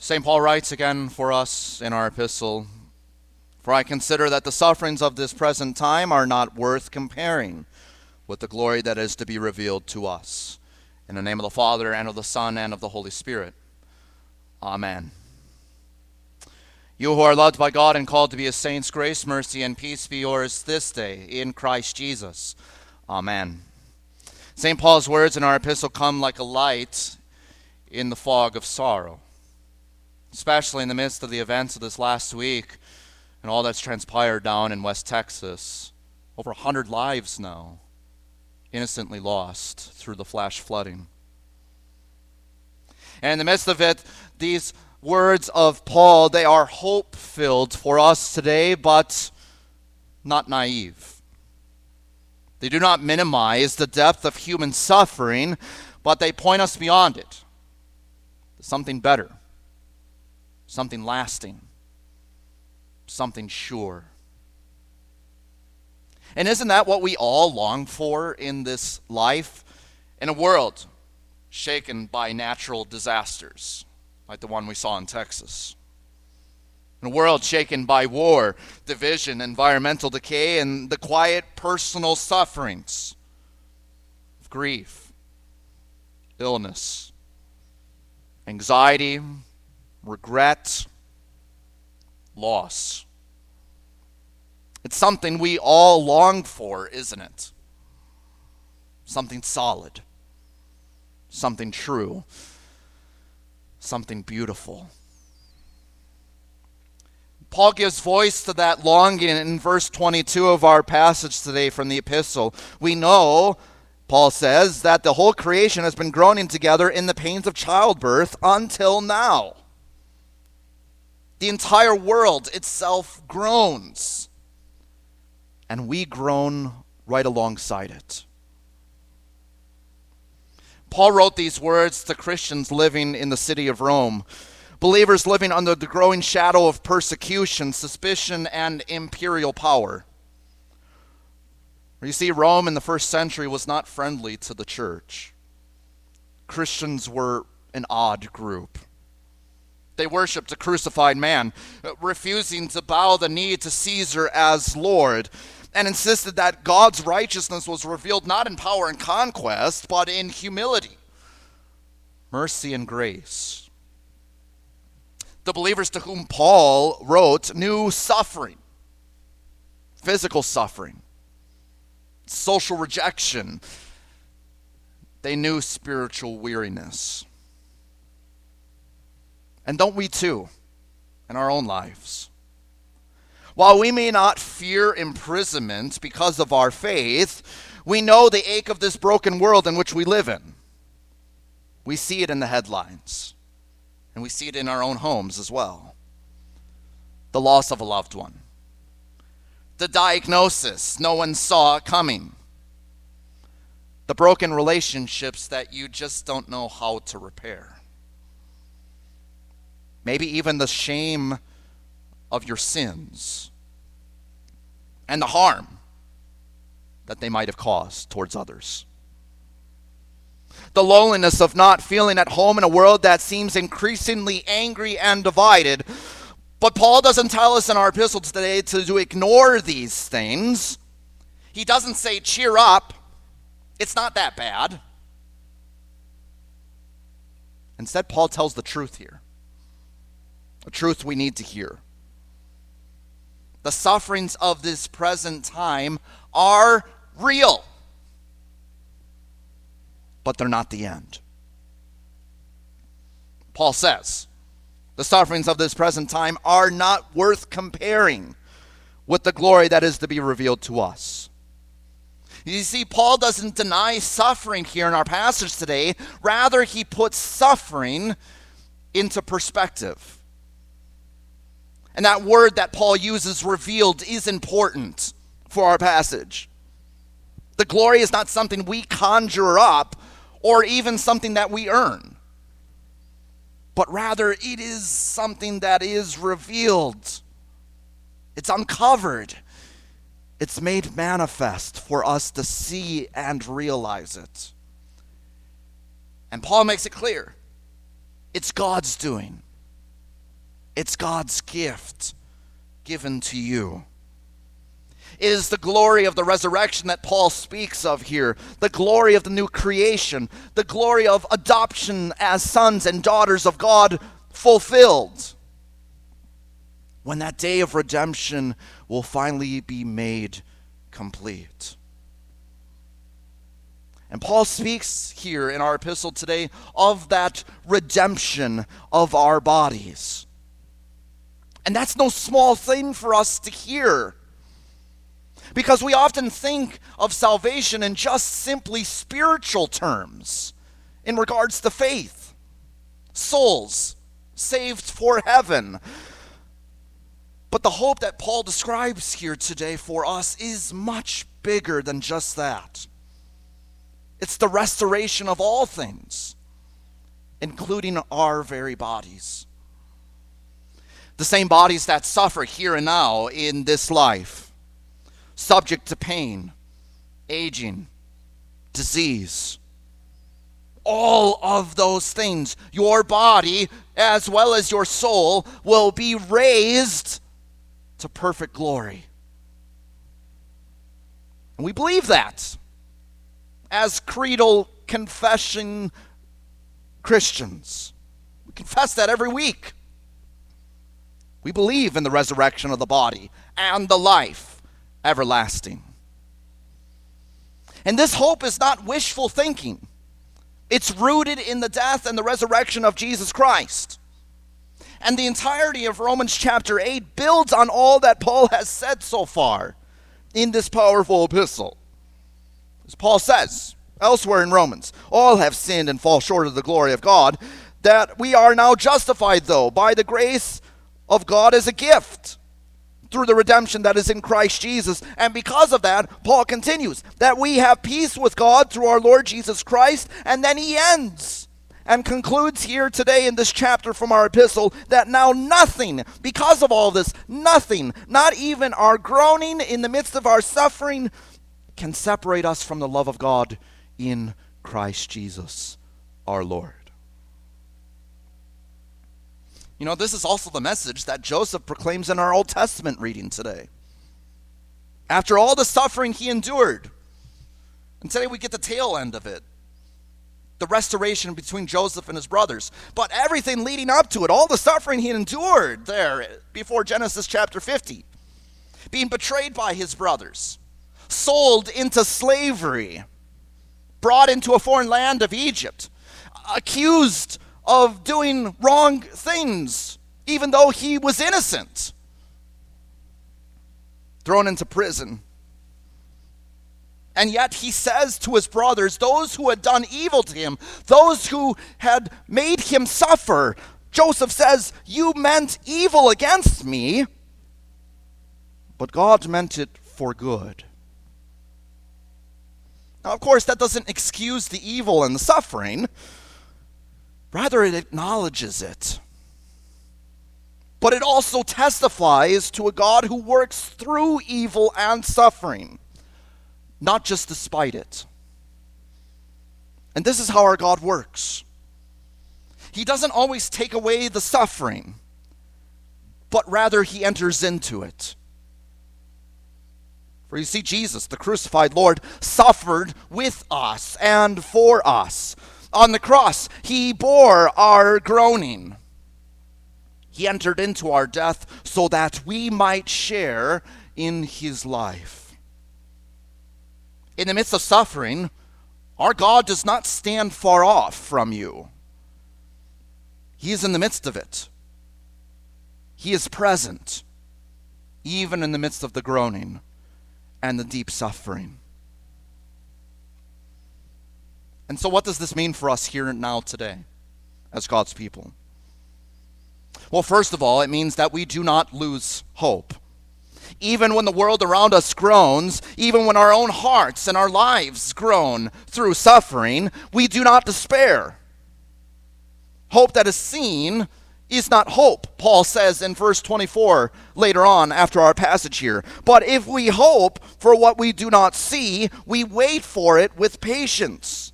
St. Paul writes again for us in our epistle, "For I consider that the sufferings of this present time are not worth comparing with the glory that is to be revealed to us. In the name of the Father, and of the Son, and of the Holy Spirit. Amen." You who are loved by God and called to be His saints, grace, mercy, and peace be yours this day in Christ Jesus. Amen. St. Paul's words in our epistle come like a light in the fog of sorrow, especially in the midst of the events of this last week and all that's transpired down in West Texas. Over 100 lives now innocently lost through the flash flooding. And in the midst of it, these words of Paul, they are hope-filled for us today, but not naive. They do not minimize the depth of human suffering, but they point us beyond it to something better, something lasting, something sure. And isn't that what we all long for in this life? In a world shaken by natural disasters, like the one we saw in Texas. In a world shaken by war, division, environmental decay, and the quiet personal sufferings of grief, illness, anxiety, regret, loss. It's something we all long for, isn't it? Something solid, something true, something beautiful. Paul gives voice to that longing in verse 22 of our passage today from the epistle. We know, Paul says, that the whole creation has been groaning together in the pains of childbirth until now. The entire world itself groans, and we groan right alongside it. Paul wrote these words to Christians living in the city of Rome, believers living under the growing shadow of persecution, suspicion, and imperial power. You see, Rome in the first century was not friendly to the church. Christians were an odd group. They worshipped a crucified man, refusing to bow the knee to Caesar as Lord, and insisted that God's righteousness was revealed not in power and conquest, but in humility, mercy, and grace. The believers to whom Paul wrote knew suffering, physical suffering, social rejection. They knew spiritual weariness. And don't we too, in our own lives? While we may not fear imprisonment because of our faith, we know the ache of this broken world in which we live in. We see it in the headlines, and we see it in our own homes as well. The loss of a loved one, the diagnosis no one saw coming, the broken relationships that you just don't know how to repair. Maybe even the shame of your sins and the harm that they might have caused towards others. The loneliness of not feeling at home in a world that seems increasingly angry and divided. But Paul doesn't tell us in our epistle today to ignore these things. He doesn't say, cheer up, it's not that bad. Instead, Paul tells the truth here. A truth we need to hear. The sufferings of this present time are real, but they're not the end. Paul says, the sufferings of this present time are not worth comparing with the glory that is to be revealed to us. You see, Paul doesn't deny suffering here in our passage today. Rather, he puts suffering into perspective. And that word that Paul uses, revealed, is important for our passage. The glory is not something we conjure up or even something that we earn, but rather it is something that is revealed. It's uncovered. It's made manifest for us to see and realize it. And Paul makes it clear. It's God's doing. It's God's gift given to you. It is the glory of the resurrection that Paul speaks of here, the glory of the new creation, the glory of adoption as sons and daughters of God fulfilled. When that day of redemption will finally be made complete. And Paul speaks here in our epistle today of that redemption of our bodies. And that's no small thing for us to hear. Because we often think of salvation in just simply spiritual terms in regards to faith. Souls saved for heaven. But the hope that Paul describes here today for us is much bigger than just that. It's the restoration of all things, including our very bodies. The same bodies that suffer here and now in this life, subject to pain, aging, disease. All of those things, your body as well as your soul, will be raised to perfect glory. And we believe that as creedal confession Christians. We confess that every week. We believe in the resurrection of the body and the life everlasting. And this hope is not wishful thinking. It's rooted in the death and the resurrection of Jesus Christ. And the entirety of Romans chapter 8 builds on all that Paul has said so far in this powerful epistle. As Paul says elsewhere in Romans, all have sinned and fall short of the glory of God, that we are now justified, though, by the grace of God as a gift through the redemption that is in Christ Jesus. And because of that, Paul continues, that we have peace with God through our Lord Jesus Christ. And then he ends and concludes here today in this chapter from our epistle that now nothing, because of all this, nothing, not even our groaning in the midst of our suffering, can separate us from the love of God in Christ Jesus our Lord. You know, this is also the message that Joseph proclaims in our Old Testament reading today. After all the suffering he endured, and today we get the tail end of it, the restoration between Joseph and his brothers. But everything leading up to it, all the suffering he endured there before Genesis chapter 50, being betrayed by his brothers, sold into slavery, brought into a foreign land of Egypt, accused of doing wrong things, even though he was innocent, thrown into prison. And yet he says to his brothers, those who had done evil to him, those who had made him suffer, Joseph says, you meant evil against me, but God meant it for good. Now, of course, that doesn't excuse the evil and the suffering. Rather, it acknowledges it. But it also testifies to a God who works through evil and suffering, not just despite it. And this is how our God works. He doesn't always take away the suffering, but rather he enters into it. For you see, Jesus, the crucified Lord, suffered with us and for us. On the cross, he bore our groaning. He entered into our death so that we might share in his life. In the midst of suffering, our God does not stand far off from you. He is in the midst of it. He is present, even in the midst of the groaning and the deep suffering. And so what does this mean for us here and now today as God's people? Well, first of all, it means that we do not lose hope. Even when the world around us groans, even when our own hearts and our lives groan through suffering, we do not despair. Hope that is seen is not hope, Paul says in verse 24 later on after our passage here. But if we hope for what we do not see, we wait for it with patience.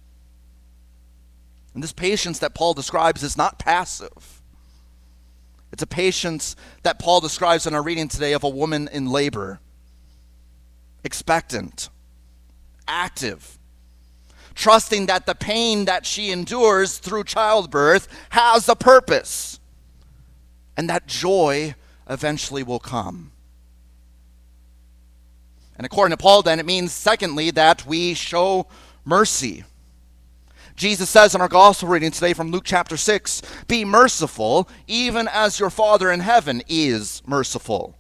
And this patience that Paul describes is not passive. It's a patience that Paul describes in our reading today of a woman in labor. Expectant, active, trusting that the pain that she endures through childbirth has a purpose, and that joy eventually will come. And according to Paul, then, it means, secondly, that we show mercy. Jesus says in our gospel reading today from Luke chapter 6, "Be merciful, even as your Father in heaven is merciful."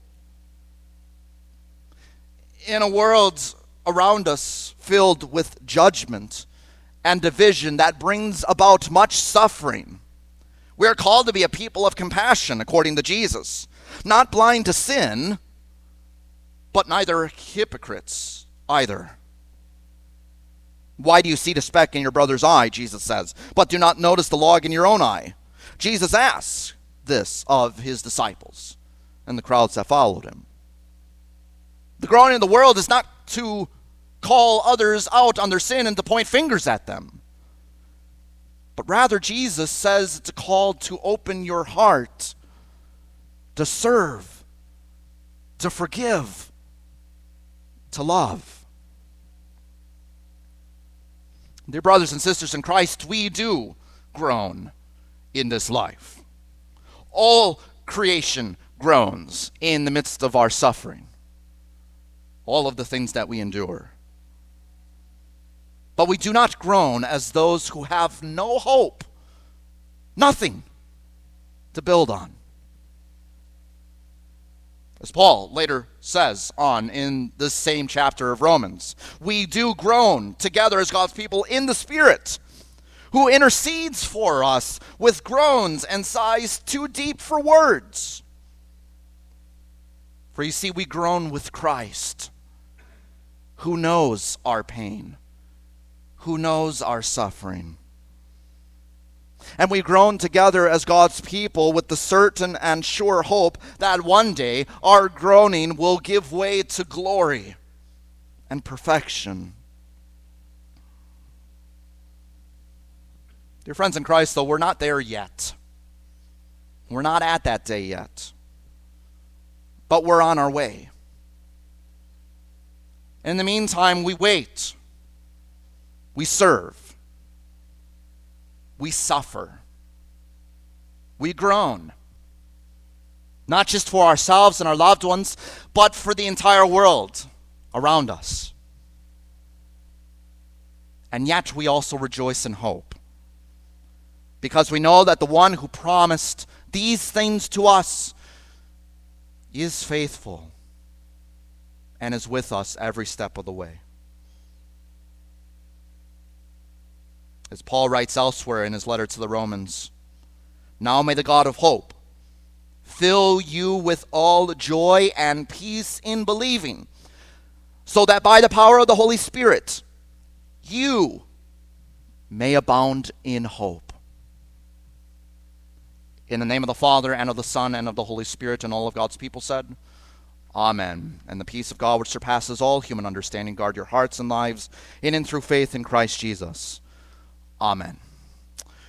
In a world around us filled with judgment and division that brings about much suffering, we are called to be a people of compassion, according to Jesus, not blind to sin, but neither hypocrites either. "Why do you see the speck in your brother's eye," Jesus says, "but do not notice the log in your own eye?" Jesus asks this of his disciples and the crowds that followed him. The groaning in the world is not to call others out on their sin and to point fingers at them, but rather Jesus says it's a call to open your heart, to serve, to forgive, to love. Dear brothers and sisters in Christ, we do groan in this life. All creation groans in the midst of our suffering, all of the things that we endure. But we do not groan as those who have no hope, nothing to build on. As Paul later says on in this same chapter of Romans, we do groan together as God's people in the Spirit, who intercedes for us with groans and sighs too deep for words. For you see, we groan with Christ, who knows our pain, who knows our suffering. And we groan together as God's people with the certain and sure hope that one day our groaning will give way to glory and perfection. Dear friends in Christ, though, we're not there yet. We're not at that day yet. But we're on our way. In the meantime, we wait. We serve. We suffer. We groan. Not just for ourselves and our loved ones, but for the entire world around us. And yet we also rejoice in hope, because we know that the one who promised these things to us is faithful and is with us every step of the way. As Paul writes elsewhere in his letter to the Romans, "Now may the God of hope fill you with all joy and peace in believing, so that by the power of the Holy Spirit you may abound in hope." In the name of the Father, and of the Son, and of the Holy Spirit, and all of God's people said, Amen. And the peace of God, which surpasses all human understanding, guard your hearts and lives in and through faith in Christ Jesus. Amen.